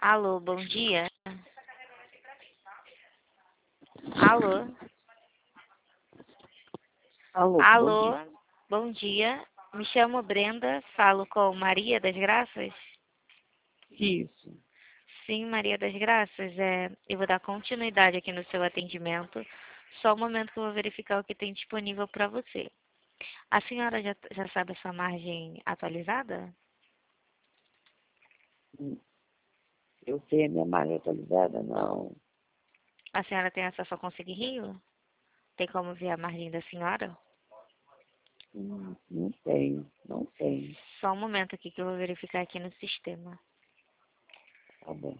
Alô, bom dia. Alô, Alô, bom alô, dia. bom dia. Me chamo Brenda, falo com Maria das Graças. Isso. Sim, Maria das Graças. Eu vou dar continuidade aqui no seu atendimento. Só um momento que eu vou verificar o que tem disponível para você. A senhora já sabe a sua margem atualizada? Hum, Eu sei a minha malha atualizada? Não. A senhora tem acesso ao Consigo Rio? Tem como ver a margem da senhora? Não tenho. Não tenho. Só um momento aqui que eu vou verificar aqui no sistema. Tá bom.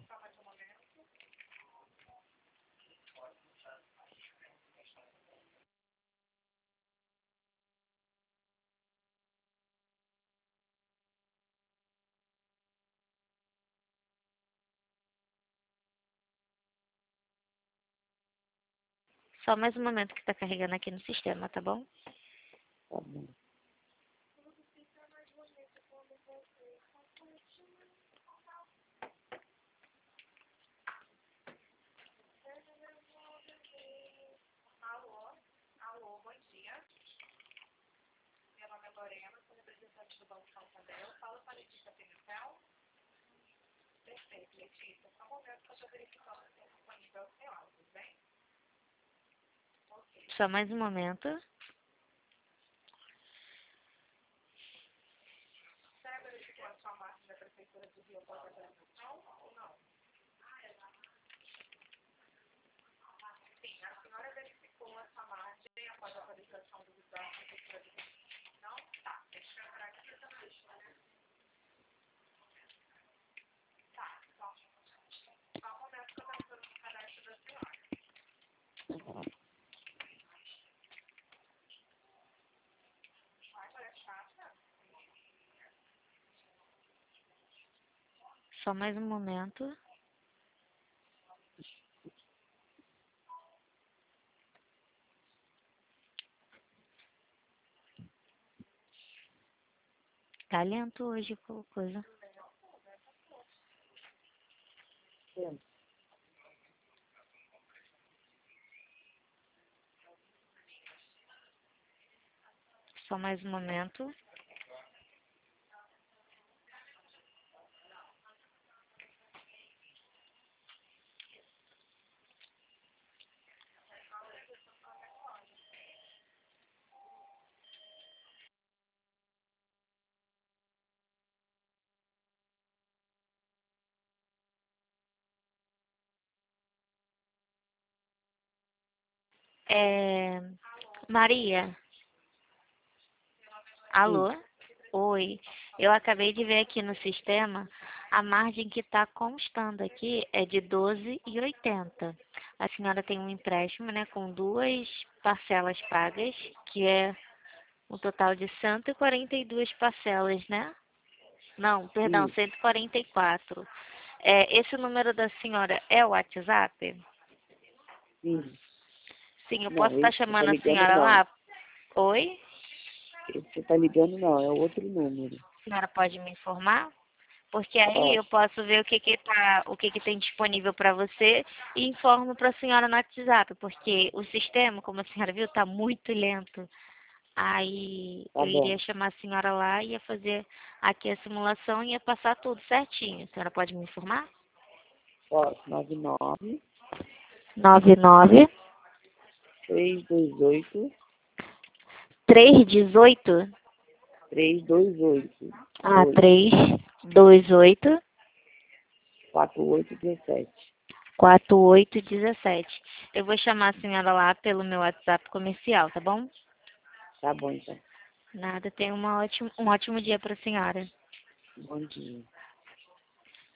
Só mais um momento que está carregando aqui no sistema, tá bom? Tá bom. Só mais um momento. Só mais um momento. Tá lento hoje com coisa. Sim. Só mais um momento. Maria, Sim. alô? Oi. Eu acabei de ver aqui no sistema, a margem que está constando aqui é de 12,80. A senhora tem um empréstimo, né, com duas parcelas pagas, que é um total de 142 parcelas, né? Não, perdão, Isso. 144. Esse número da senhora é o WhatsApp? Sim. Sim, eu posso Não, estar esse que você tá chamando a ligando senhora não. lá? Oi? Esse que você tá ligando não, é outro número. A senhora pode me informar? Porque aí eu Posso. posso ver o que tem disponível para você e informo para a senhora no WhatsApp, porque o sistema, como a senhora viu, está muito lento. Aí Tá eu bom. iria chamar a senhora lá, ia fazer aqui a simulação e ia passar tudo certinho. A senhora pode me informar? Posso. 99 99 328 318 328 ah, 8 328 4817. 4817. Eu vou chamar a senhora lá pelo meu WhatsApp comercial, tá bom? Tá bom, então. Nada, tenha um ótimo dia para a senhora. Bom dia.